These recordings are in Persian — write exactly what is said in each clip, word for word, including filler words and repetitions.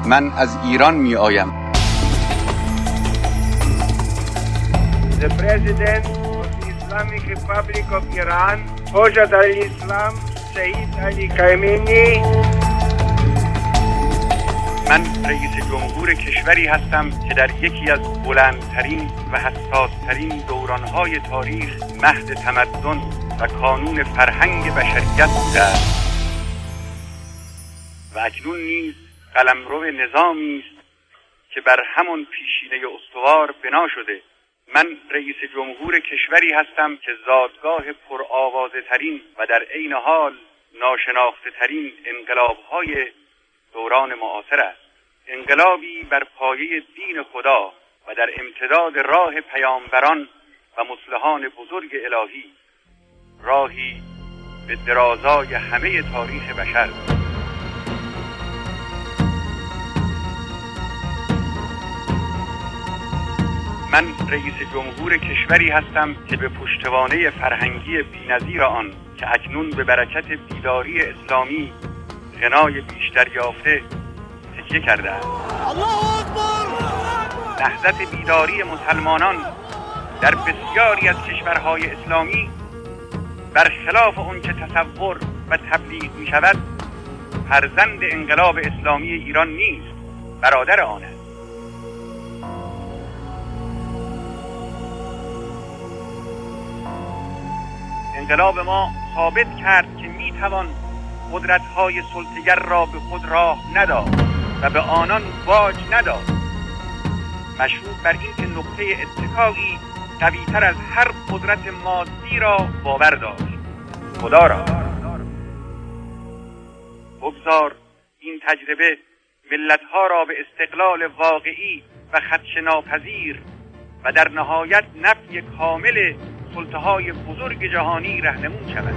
من از ایران می آیم. The President of the Islamic Republic of Iran, Hojat al-Islam Sayyid Ali Khamenei. من رئیس جمهور کشوری هستم که در یکی از بلندترین و حساسترین دورانهای تاریخ مهد تمدن و کانون فرهنگ بشریت بوده است و اکنون نیز قلمرو نظامی است که بر همان پیشینه استوار بنا شده. من رئیس جمهور کشوری هستم که زادگاه پرآوازه ترین و در عین حال ناشناخته ترین انقلاب‌های دوران معاصر است. انقلابی بر پایه دین خدا و در امتداد راه پیامبران و مصلحان بزرگ الهی، راهی به درازای همه تاریخ بشر. من رئیس جمهور کشوری هستم که به پشتوانه فرهنگی بی‌نظیر آن که اکنون به برکت بیداری اسلامی غنای بیشتر یافته تکیه کرده است. نهضت بیداری مسلمانان در بسیاری از کشورهای اسلامی برخلاف اون که تصور و تبلیغ می شود فرزند انقلاب اسلامی ایران نیست، برادر آن است. انقلاب ما ثابت کرد که می توان قدرت‌های سلطه‌گر را به خود راه نداد و به آنان باج نداد، مشروط بر این که نقطه اتکایی قوی‌تر از هر قدرت مادی را باور داشت، خدا را. بگذار این تجربه ملت‌ها را به استقلال واقعی و خدشه‌ناپذیر و در نهایت نفی کامل سلطه‌های بزرگ جهانی راهنمون شود.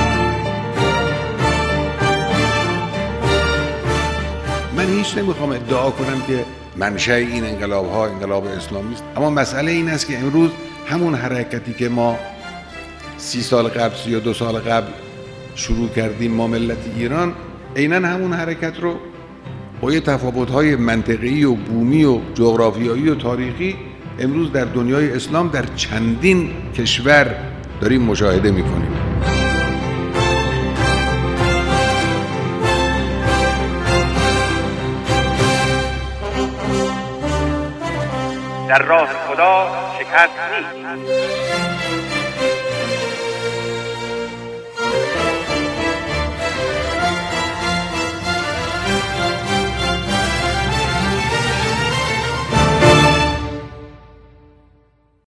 من هیچ نمیخوام ادعا کنم که منشأ این انقلاب ها انقلاب اسلامی است، اما مسئله این است که امروز همون حرکتی که ما سی سال قبل یا دو سال قبل شروع کردیم ما ملت ایران، عیناً همون حرکت رو با یه تفاوت‌های منطقی و بومی و جغرافیایی و تاریخی امروز در دنیای اسلام در چندین کشور داریم مشاهده می‌کنیم. در راه خدا شکست نیست.